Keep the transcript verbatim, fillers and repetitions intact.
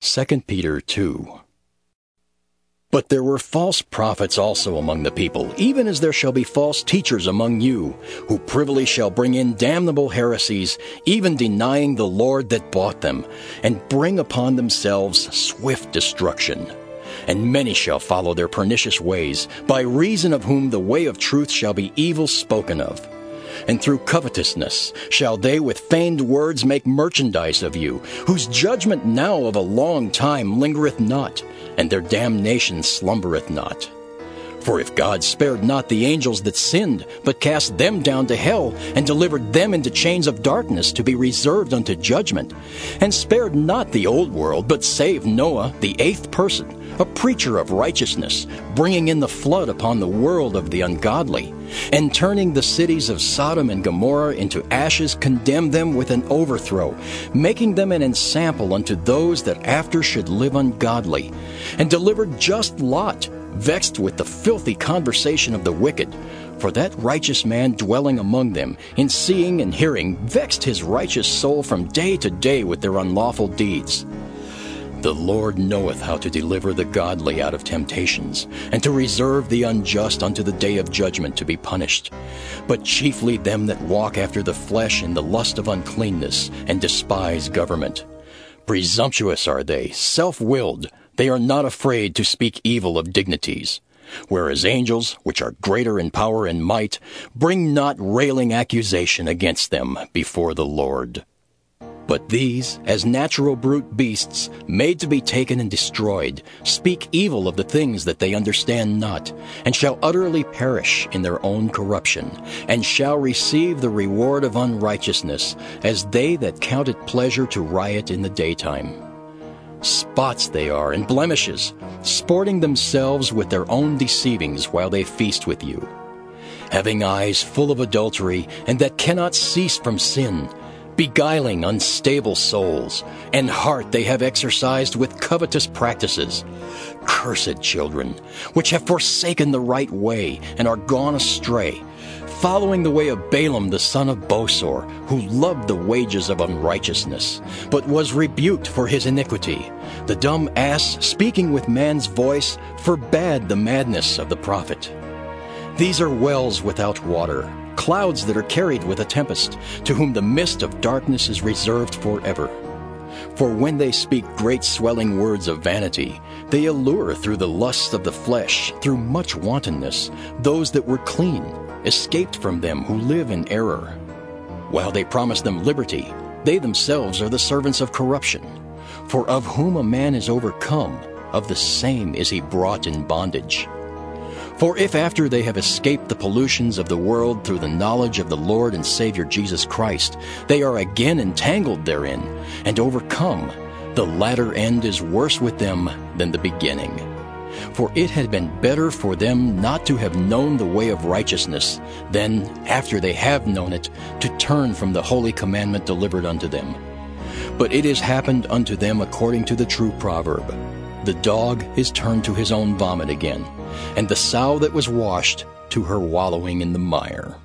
Second Peter two. But there were false prophets also among the people, even as there shall be false teachers among you, who privily shall bring in damnable heresies, even denying the Lord that bought them, and bring upon themselves swift destruction. And many shall follow their pernicious ways, by reason of whom the way of truth shall be evil spoken of. And through covetousness shall they with feigned words make merchandise of you, whose judgment now of a long time lingereth not, and their damnation slumbereth not. For if God spared not the angels that sinned, but cast them down to hell, and delivered them into chains of darkness to be reserved unto judgment, and spared not the old world, but saved Noah, the eighth person, a preacher of righteousness, bringing in the flood upon the world of the ungodly, and turning the cities of Sodom and Gomorrah into ashes, condemned them with an overthrow, making them an ensample unto those that after should live ungodly, and delivered just Lot, vexed with the filthy conversation of the wicked. For that righteous man dwelling among them, in seeing and hearing, vexed his righteous soul from day to day with their unlawful deeds. The Lord knoweth how to deliver the godly out of temptations, and to reserve the unjust unto the day of judgment to be punished, but chiefly them that walk after the flesh in the lust of uncleanness, and despise government. Presumptuous are they, self-willed, they are not afraid to speak evil of dignities. Whereas angels, which are greater in power and might, bring not railing accusation against them before the Lord. But these, as natural brute beasts, made to be taken and destroyed, speak evil of the things that they understand not, and shall utterly perish in their own corruption, and shall receive the reward of unrighteousness, as they that count it pleasure to riot in the daytime. Spots they are, and blemishes, sporting themselves with their own deceivings while they feast with you. Having eyes full of adultery, and that cannot cease from sin, beguiling unstable souls, and heart they have exercised with covetous practices. Cursed children, which have forsaken the right way, and are gone astray, following the way of Balaam the son of Bosor, who loved the wages of unrighteousness, but was rebuked for his iniquity. The dumb ass, speaking with man's voice, forbade the madness of the prophet. These are wells without water, clouds that are carried with a tempest, to whom the mist of darkness is reserved forever. For when they speak great swelling words of vanity, they allure through the lusts of the flesh, through much wantonness, those that were clean, escaped from them who live in error. While they promise them liberty, they themselves are the servants of corruption. For of whom a man is overcome, of the same is he brought in bondage. For if after they have escaped the pollutions of the world through the knowledge of the Lord and Savior Jesus Christ, they are again entangled therein, and overcome, the latter end is worse with them than the beginning. For it had been better for them not to have known the way of righteousness, than, after they have known it, to turn from the holy commandment delivered unto them. But it is happened unto them according to the true proverb, the dog is turned to his own vomit again, and the sow that was washed to her wallowing in the mire.